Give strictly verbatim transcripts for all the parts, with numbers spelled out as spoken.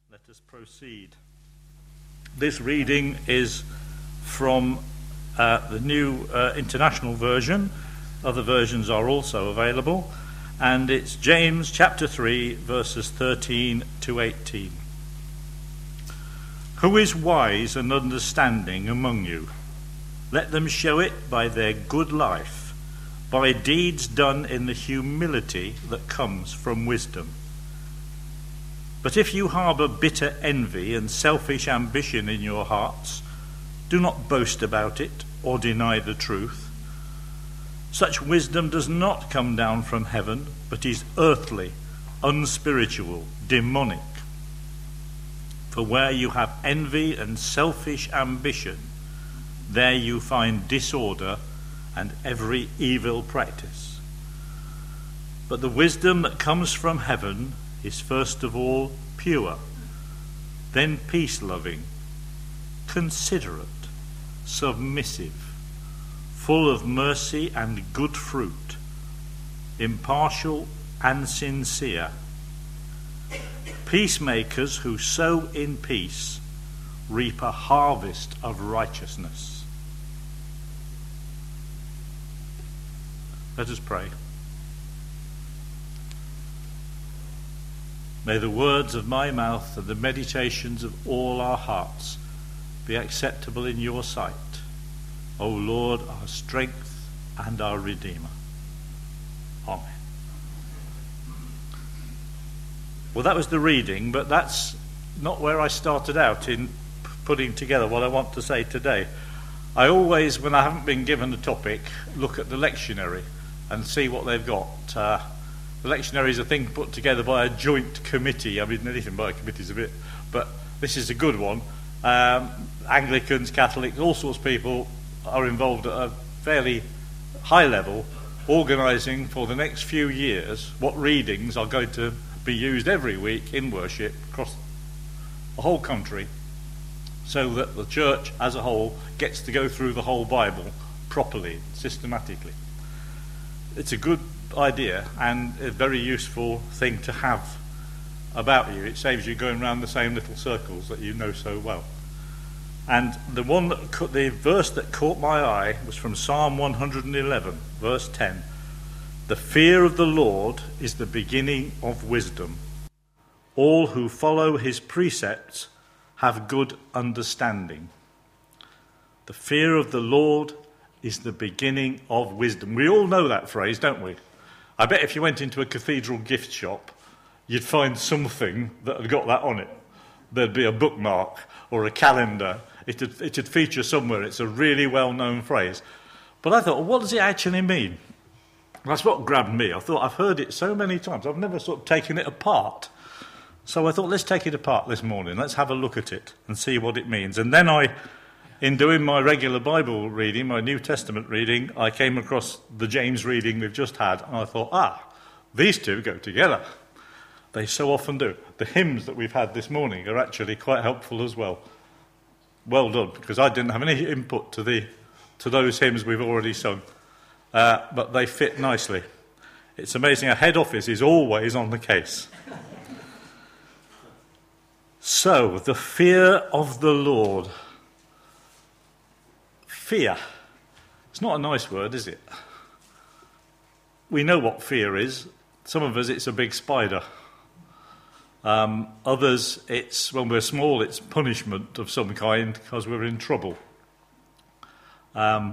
Let us proceed. This reading is from uh, the New uh, International Version. Other versions are also available. And it's James chapter three, verses thirteen to eighteen. Who is wise and understanding among you? Let them show it by their good life, by deeds done in the humility that comes from wisdom. But if you harbour bitter envy and selfish ambition in your hearts, do not boast about it or deny the truth. Such wisdom does not come down from heaven, but is earthly, unspiritual, demonic. For where you have envy and selfish ambition, there you find disorder and every evil practice. But the wisdom that comes from heaven is first of all pure, then peace-loving, considerate, submissive, full of mercy and good fruit, impartial and sincere. Peacemakers who sow in peace reap a harvest of righteousness. Let us pray. May the words of my mouth and the meditations of all our hearts be acceptable in your sight, O Lord, our strength and our Redeemer. Amen. Well, that was the reading, but that's not where I started out in putting together what I want to say today. I always, when I haven't been given a topic, look at the lectionary and see what they've got. Uh, The lectionary is a thing put together by a joint committee. I mean, anything by a committee is a bit, but this is a good one. Um, Anglicans, Catholics, all sorts of people are involved at a fairly high level, organising for the next few years what readings are going to be used every week in worship across the whole country, so that the church as a whole gets to go through the whole Bible properly, systematically. It's a good idea and a very useful thing to have about you. It saves you going around the same little circles that you know so well. And the one that ca- the verse that caught my eye was from Psalm one hundred eleven, verse ten. The fear of the Lord is the beginning of wisdom. All who follow his precepts have good understanding. The fear of the Lord is the beginning of wisdom. We all know that phrase, don't we? I bet if you went into a cathedral gift shop, you'd find something that had got that on it. There'd be a bookmark or a calendar. It'd, it'd feature somewhere. It's a really well-known phrase. But I thought, well, what does it actually mean? That's what grabbed me. I thought, I've heard it so many times. I've never sort of taken it apart. So I thought, let's take it apart this morning. Let's have a look at it and see what it means. And then I... In doing my regular Bible reading, my New Testament reading, I came across the James reading we've just had, and I thought, ah, these two go together. They so often do. The hymns that we've had this morning are actually quite helpful as well. Well done, because I didn't have any input to the to those hymns we've already sung, uh, but they fit nicely. It's amazing. Our head office is always on the case. So, the fear of the Lord. Fear. It's not a nice word, is it? We know what fear is. Some of us, it's a big spider. Um, others, it's when we're small, it's punishment of some kind because we're in trouble. Um,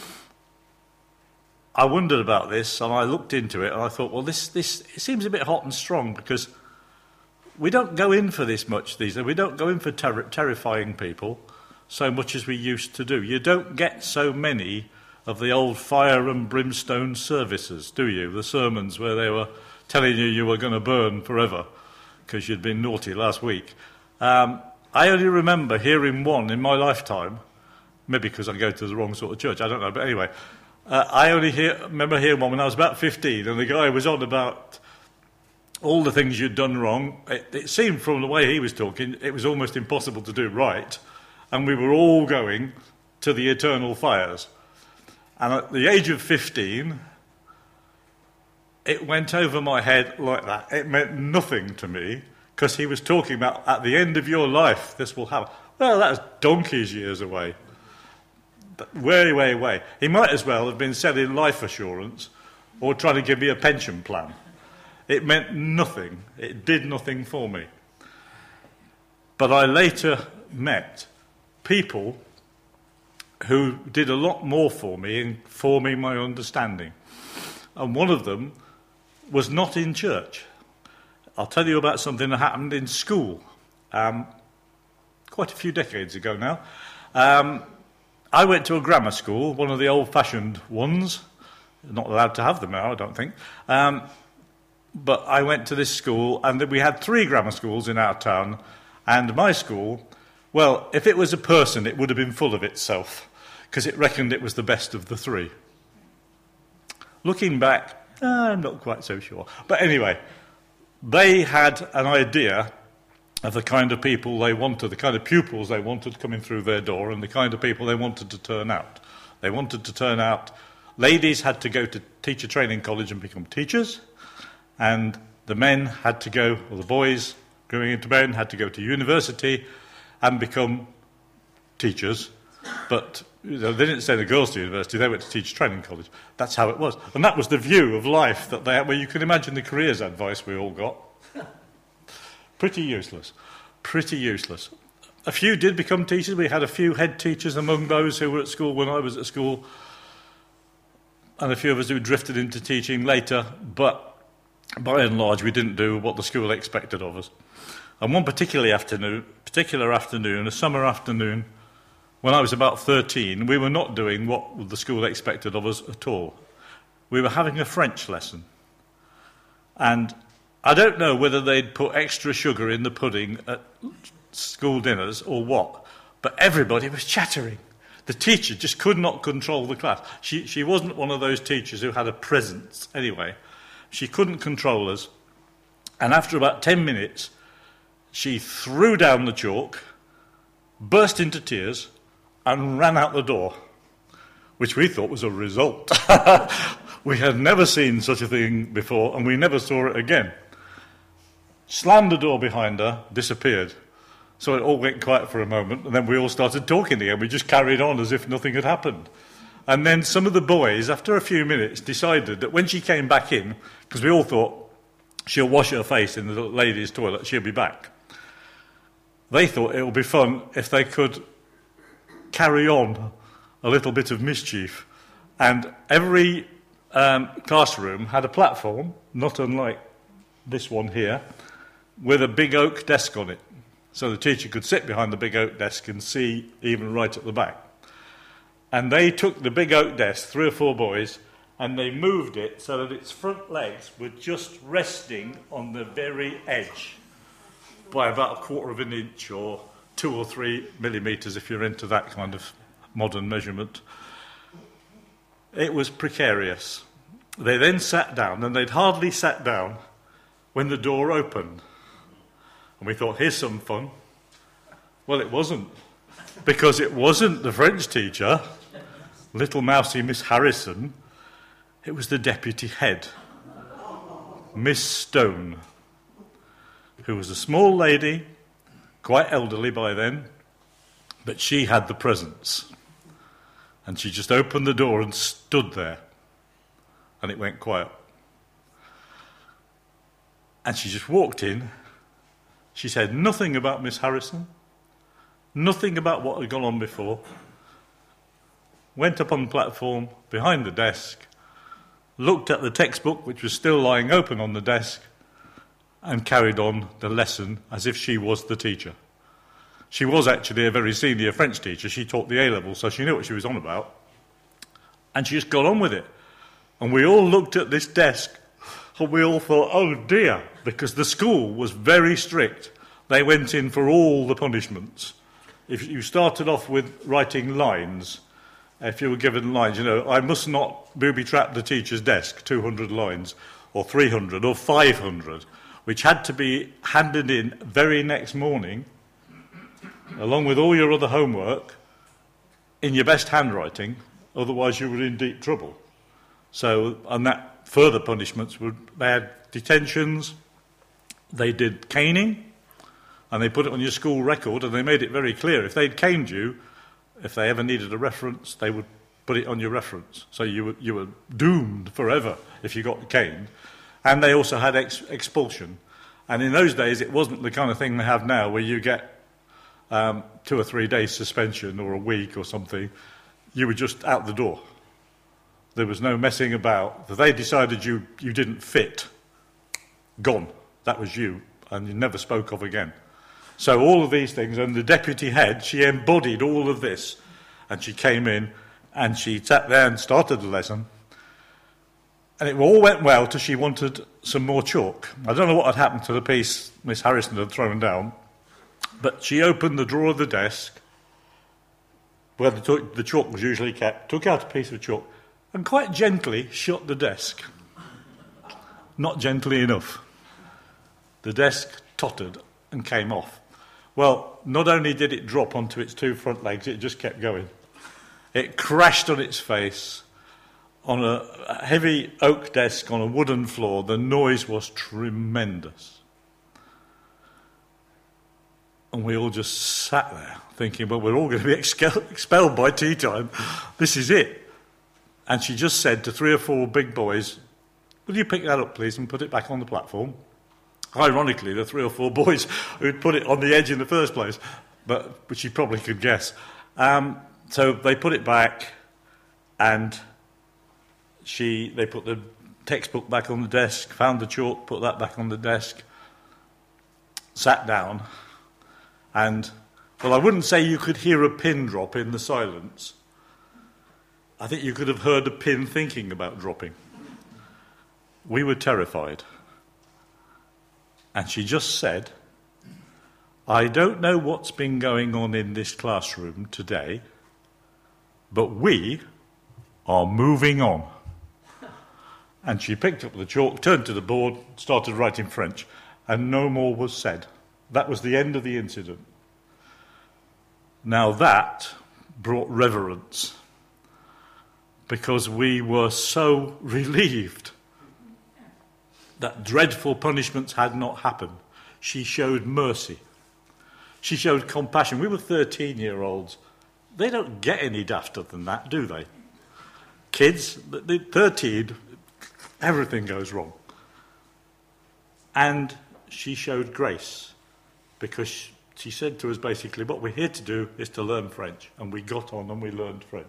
I wondered about this, and I looked into it, and I thought, well, this this it seems a bit hot and strong because we don't go in for this much these days. We don't go in for ter- terrifying people so much as we used to do. You don't get so many of the old fire and brimstone services, do you? The sermons where they were telling you you were going to burn forever because you'd been naughty last week. Um, I only remember hearing one in my lifetime, maybe because I go to the wrong sort of church, I don't know, but anyway. Uh, I only hear, remember hearing one when I was about fifteen, and the guy was on about all the things you'd done wrong. It, it seemed from the way he was talking, it was almost impossible to do right. And we were all going to the eternal fires. And at the age of fifteen, it went over my head like that. It meant nothing to me because he was talking about at the end of your life this will happen. Well, that was donkey's years away. Way, way, way. He might as well have been selling life assurance or trying to give me a pension plan. It meant nothing. It did nothing for me. But I later met people who did a lot more for me in forming my understanding. And one of them was not in church. I'll tell you about something that happened in school um, quite a few decades ago now. Um, I went to a grammar school, one of the old-fashioned ones. Not allowed to have them now, I don't think. Um, but I went to this school, and we had three grammar schools in our town. And my school, well, if it was a person, it would have been full of itself, because it reckoned it was the best of the three. Looking back, I'm not quite so sure. But anyway, they had an idea of the kind of people they wanted, the kind of pupils they wanted coming through their door, and the kind of people they wanted to turn out. They wanted to turn out, ladies had to go to teacher training college and become teachers, and the men had to go, or the boys growing into men, had to go to university and become teachers. But you know, they didn't send the girls to university, they went to teacher training college. That's how it was. And that was the view of life that they had, where you can imagine the careers advice we all got. Pretty useless. Pretty useless. A few did become teachers. We had a few head teachers among those who were at school when I was at school, and a few of us who drifted into teaching later, but by and large we didn't do what the school expected of us. And one particular afternoon, particular afternoon, a summer afternoon, when I was about thirteen, we were not doing what the school expected of us at all. We were having a French lesson. And I don't know whether they'd put extra sugar in the pudding at school dinners or what, but everybody was chattering. The teacher just could not control the class. She, she wasn't one of those teachers who had a presence anyway. She couldn't control us. And after about ten minutes, she threw down the chalk, burst into tears, and ran out the door, which we thought was a result. We had never seen such a thing before, and we never saw it again. Slammed the door behind her, disappeared. So it all went quiet for a moment, and then we all started talking again. We just carried on as if nothing had happened. And then some of the boys, after a few minutes, decided that when she came back in, because we all thought she'll wash her face in the ladies' toilet, she'll be back. They thought it would be fun if they could carry on a little bit of mischief. And every um, classroom had a platform, not unlike this one here, with a big oak desk on it. So the teacher could sit behind the big oak desk and see even right at the back. And they took the big oak desk, three or four boys, and they moved it so that its front legs were just resting on the very edge by about a quarter of an inch or two or three millimetres if you're into that kind of modern measurement. It was precarious. They then sat down, and they'd hardly sat down when the door opened. And we thought, here's some fun. Well, it wasn't, because it wasn't the French teacher, little mousy Miss Harrison. It was the deputy head, Miss Stone, who was a small lady, quite elderly by then, but she had the presence. And she just opened the door and stood there, and it went quiet. And she just walked in. She said nothing about Miss Harrison, nothing about what had gone on before, went up on the platform behind the desk, looked at the textbook, which was still lying open on the desk, and carried on the lesson as if she was the teacher. She was actually a very senior French teacher. She taught the A-level, so she knew what she was on about. And she just got on with it. And we all looked at this desk, and we all thought, oh dear, because the school was very strict. They went in for all the punishments. If you started off with writing lines, if you were given lines, you know, I must not booby-trap the teacher's desk, two hundred lines, or three hundred, or five hundred, which had to be handed in very next morning, along with all your other homework, in your best handwriting, otherwise you were in deep trouble. So, and that further punishments would, they had detentions, they did caning, and they put it on your school record, and they made it very clear. If they'd caned you, if they ever needed a reference, they would put it on your reference. So you were, you were doomed forever if you got caned. And they also had ex- expulsion. And in those days, it wasn't the kind of thing they have now where you get um, two or three days suspension or a week or something. You were just out the door. There was no messing about. If they decided you, you didn't fit, gone. That was you, and you never spoke of again. So all of these things, and the deputy head, she embodied all of this. And she came in, and she sat there and started the lesson. And it all went well till she wanted some more chalk. I don't know what had happened to the piece Miss Harrison had thrown down, but she opened the drawer of the desk, where the, the chalk was usually kept, took out a piece of chalk, and quite gently shut the desk. Not gently enough. The desk tottered and came off. Well, not only did it drop onto its two front legs, it just kept going. It crashed on its face on a heavy oak desk on a wooden floor. The noise was tremendous. And we all just sat there thinking, well, we're all going to be expelled by tea time. This is it. And she just said to three or four big boys, will you pick that up, please, and put it back on the platform? Ironically, the three or four boys who'd put it on the edge in the first place, but which you probably could guess. Um, so they put it back, and she they put the textbook back on the desk, found the chalk, put that back on the desk, sat down, and, well, I wouldn't say you could hear a pin drop in the silence. I think you could have heard a pin thinking about dropping. We were terrified. And she just said, I don't know what's been going on in this classroom today, but we are moving on. And she picked up the chalk, turned to the board, started writing French, and no more was said. That was the end of the incident. Now that brought reverence, because we were so relieved that dreadful punishments had not happened. She showed mercy. She showed compassion. We were thirteen-year-olds. They don't get any dafter than that, do they? Kids, they're thirteen, everything goes wrong. And she showed grace, because she said to us basically, what we're here to do is to learn French. And we got on and we learned French.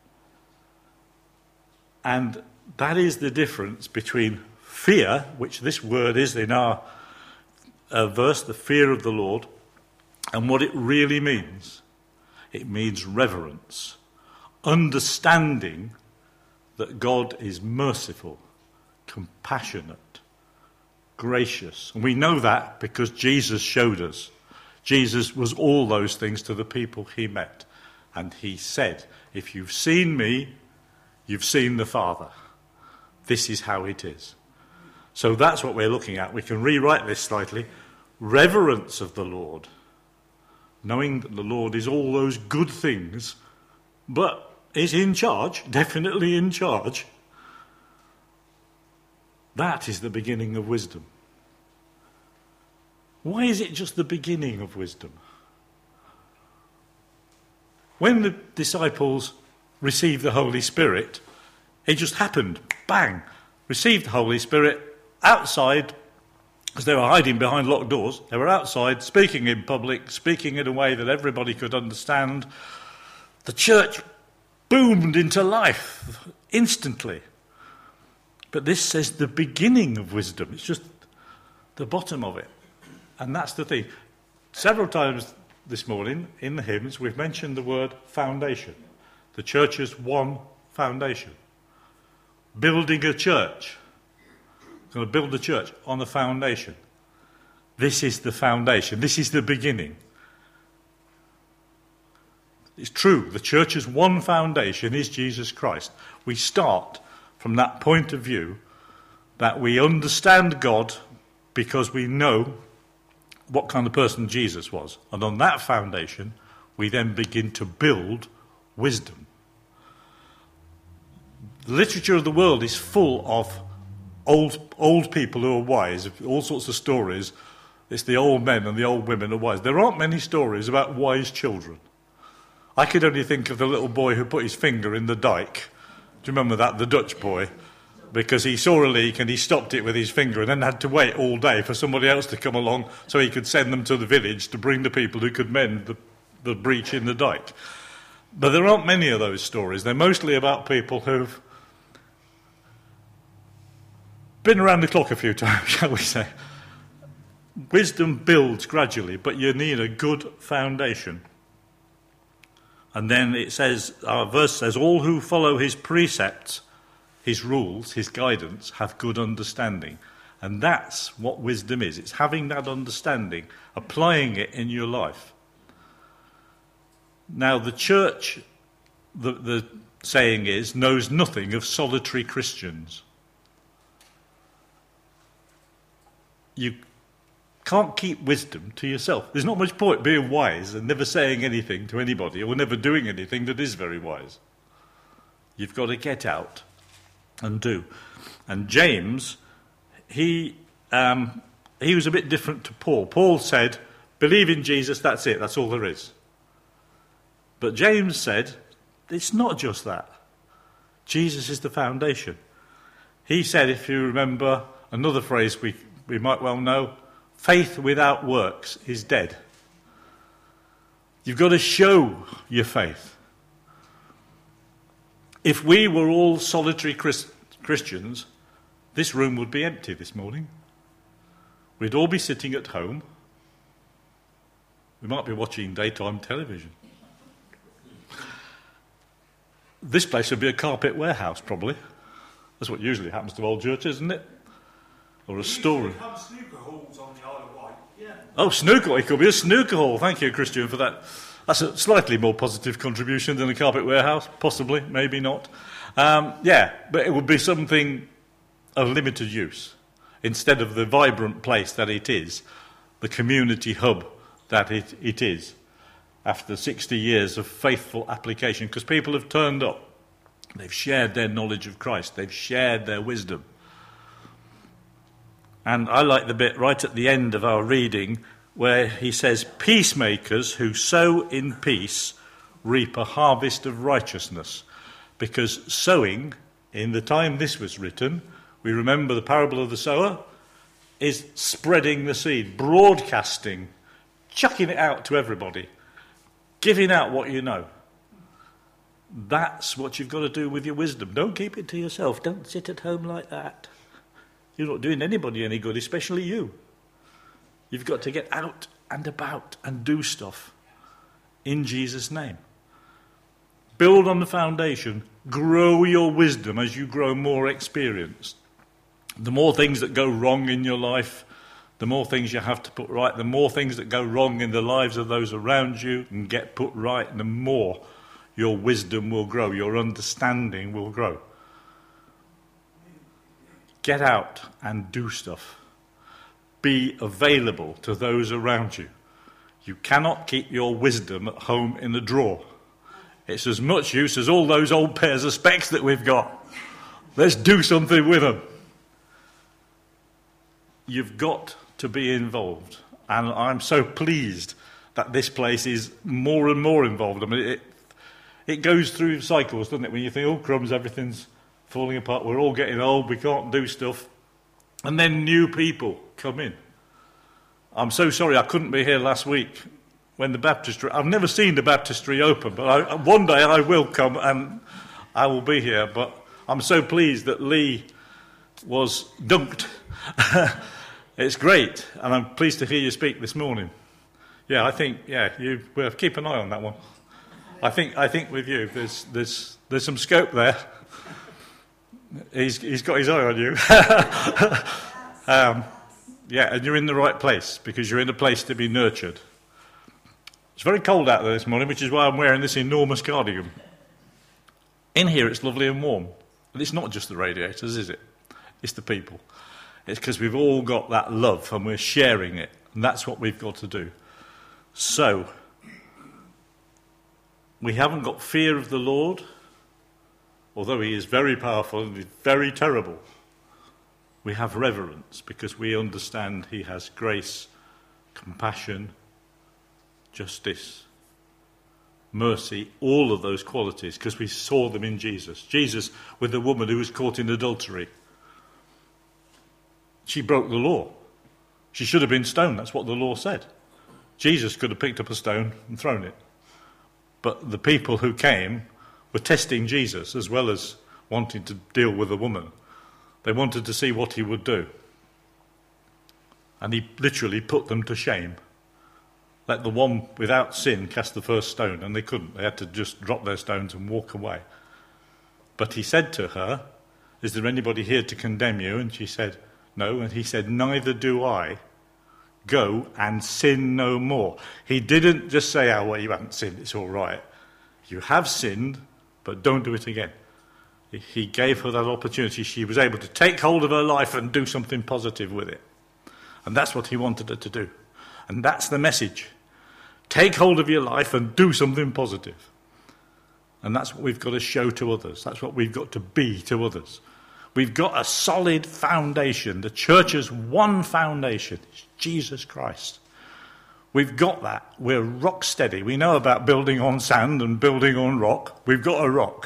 And that is the difference between fear, which this word is in our uh, verse, the fear of the Lord, and what it really means. It means reverence, understanding that God is merciful, compassionate, gracious. And we know that because Jesus showed us. Jesus was all those things to the people he met. And he said, if you've seen me, you've seen the Father. This is how it is. So that's what we're looking at. We can rewrite this slightly. Reverence of the Lord. Knowing that the Lord is all those good things, but is in charge, definitely in charge. That is the beginning of wisdom. Why is it just the beginning of wisdom? When the disciples received the Holy Spirit, it just happened. Bang! Received the Holy Spirit outside, because they were hiding behind locked doors. They were outside, speaking in public, speaking in a way that everybody could understand. The church boomed into life instantly. But this says the beginning of wisdom. It's just the bottom of it. And that's the thing. Several times this morning in the hymns, we've mentioned the word foundation. The church's one foundation. Building a church. Going to build a church on a foundation. This is the foundation. This is the beginning. It's true. The church's one foundation is Jesus Christ. We start from that point of view that we understand God because we know what kind of person Jesus was. And on that foundation, we then begin to build wisdom. The literature of the world is full of old old people who are wise, all sorts of stories It's the old men and the old women are wise. There aren't many stories about wise children. I could only think of the little boy who put his finger in the dike. Do you remember that, the Dutch boy? Because he saw a leak and he stopped it with his finger and then had to wait all day for somebody else to come along so he could send them to the village to bring the people who could mend the, the breach in the dike. But there aren't many of those stories. They're mostly about people who've been around the clock a few times, shall we say. Wisdom builds gradually, but you need a good foundation. And then it says, our verse says, all who follow his precepts, his rules, his guidance, have good understanding. And that's what wisdom is. It's having that understanding, applying it in your life. Now, the church, the, the saying is, knows nothing of solitary Christians. You can't keep wisdom to yourself. There's not much point being wise and never saying anything to anybody or never doing anything that is very wise. You've got to get out and do. And James, he um, he was a bit different to Paul. Paul said, believe in Jesus, that's it, that's all there is. But James said, it's not just that. Jesus is the foundation. He said, if you remember another phrase we, we might well know, faith without works is dead. You've got to show your faith. If we were all solitary Christ- Christians, this room would be empty this morning. We'd all be sitting at home. We might be watching daytime television. This place would be a carpet warehouse, probably. That's what usually happens to old churches, isn't it? Or a storeroom. Snooker halls on the Isle of Wight. Yeah. Oh, snooker. It could be a snooker hall. Thank you, Christian, for that. That's a slightly more positive contribution than a carpet warehouse. Possibly, maybe not. Um, yeah, but it would be something of limited use. Instead of the vibrant place that it is, the community hub that it, it is. After sixty years of faithful application, because people have turned up. They've shared their knowledge of Christ. They've shared their wisdom. And I like the bit right at the end of our reading where he says, peacemakers who sow in peace reap a harvest of righteousness. Because sowing, in the time this was written, we remember the parable of the sower, is spreading the seed, broadcasting, chucking it out to everybody. Giving out what you know. That's what you've got to do with your wisdom. Don't keep it to yourself. Don't sit at home like that. You're not doing anybody any good, especially you. You've got to get out and about and do stuff in Jesus' name. Build on the foundation. Grow your wisdom as you grow more experienced. The more things that go wrong in your life, the more things you have to put right, the more things that go wrong in the lives of those around you and get put right, the more your wisdom will grow, your understanding will grow. Get out and do stuff. Be available to those around you. You cannot keep your wisdom at home in a drawer. It's as much use as all those old pairs of specs that we've got. Let's do something with them. You've got to be involved, and I'm so pleased that this place is more and more involved. I mean, it it goes through cycles, doesn't it? When you think, oh crumbs, everything's falling apart, we're all getting old, we can't do stuff, and then new people come in. I'm so sorry I couldn't be here last week when the baptistry. I've never seen the baptistry open, but I, one day I will come and I will be here. But I'm so pleased that Lee was dunked. It's great, and I'm pleased to hear you speak this morning. Yeah, I think, yeah, you well, keep an eye on that one. I think, I think with you, there's, there's, there's some scope there. He's, he's got his eye on you. um, yeah, and you're in the right place because you're in a place to be nurtured. It's very cold out there this morning, which is why I'm wearing this enormous cardigan. In here, it's lovely and warm, and it's not just the radiators, is it? It's the people. It's because we've all got that love and we're sharing it. And that's what we've got to do. So, we haven't got fear of the Lord, although he is very powerful and he's very terrible. We have reverence because we understand he has grace compassion, justice, mercy, all of those qualities, because we saw them in Jesus. Jesus with the woman who was caught in adultery. She broke the law. She should have been stoned. That's what the law said. Jesus could have picked up a stone and thrown it. But the people who came were testing Jesus as well as wanting to deal with the woman. They wanted to see what he would do. And he literally put them to shame. Let the one without sin cast the first stone, and they couldn't. They had to just drop their stones and walk away. But he said to her, "Is there anybody here to condemn you?" And she said, "No." And he said, "Neither do I. Go and sin no more." He didn't just say, "Oh, well, you haven't sinned, it's all right. You have sinned, but don't do it again." He gave her that opportunity. She was able to take hold of her life and do something positive with it. And that's what he wanted her to do. And that's the message. Take hold of your life and do something positive. And that's what we've got to show to others. That's what we've got to be to others. We've got a solid foundation. The church's one foundation is Jesus Christ. We've got that. We're rock steady. We know about building on sand and building on rock. We've got a rock.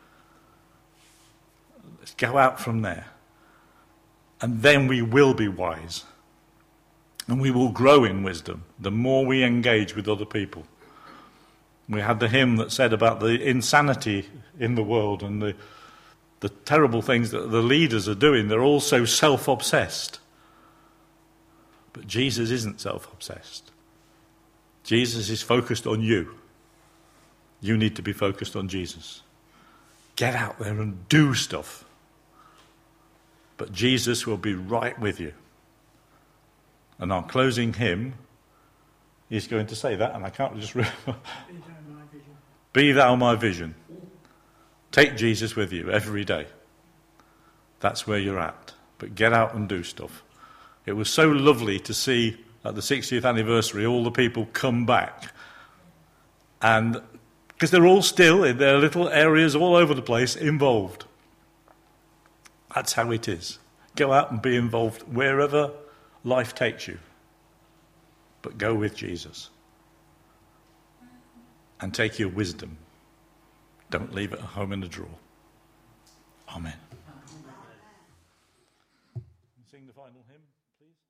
Let's go out from there. And then we will be wise. And we will grow in wisdom the more we engage with other people. We had the hymn that said about the insanity in the world and the, the terrible things that the leaders are doing. They're all so self-obsessed. But Jesus isn't self-obsessed. Jesus is focused on you. You need to be focused on Jesus. Get out there and do stuff. But Jesus will be right with you. And our closing hymn is going to say that, and I can't just remember. Be thou my vision. Be thou my vision. Take Jesus with you every day. That's where you're at. But get out and do stuff. It was so lovely to see at the sixtieth anniversary all the people come back. And because they're all still in their little areas all over the place involved. That's how it is. Go out and be involved wherever life takes you, but go with Jesus and take your wisdom. Don't leave it at home in a drawer. Amen. Sing the final hymn.